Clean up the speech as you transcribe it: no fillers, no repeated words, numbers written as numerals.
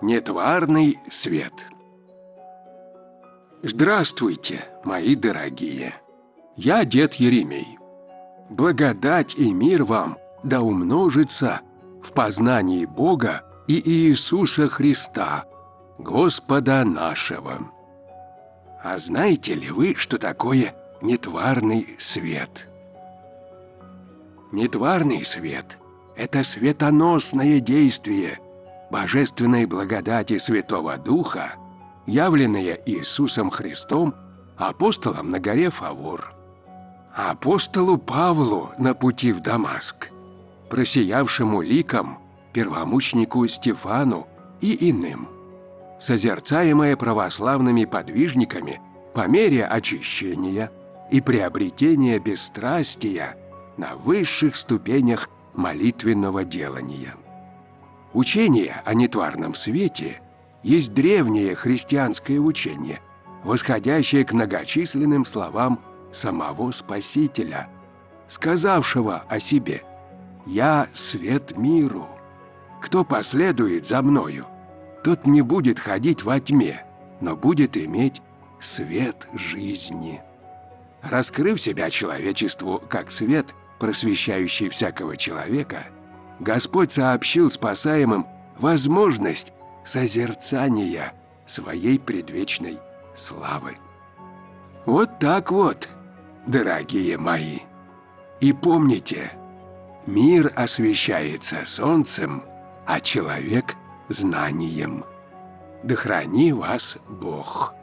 Нетварный свет. Здравствуйте, мои дорогие! Я дед Еремей. Благодать и мир вам да умножится в познании Бога и Иисуса Христа, Господа нашего. А знаете ли вы, что такое нетварный свет? Нетварный свет – это светоносное действие божественной благодати Святого Духа, явленное Иисусом Христом апостолом на горе Фавор, апостолу Павлу на пути в Дамаск, просиявшему ликом первомученику Стефану и иным, созерцаемое православными подвижниками по мере очищения и приобретения бесстрастия на высших ступенях молитвенного делания. Учение о нетварном свете есть древнее христианское учение, восходящее к многочисленным словам самого Спасителя, сказавшего о себе: «Я свет миру. Кто последует за мною, тот не будет ходить во тьме, но будет иметь свет жизни». Раскрыв себя человечеству как свет, просвещающий всякого человека, Господь сообщил спасаемым возможность созерцания своей предвечной славы. Вот так вот, дорогие мои. И помните, мир освещается солнцем, а человек – знанием. Да храни вас Бог!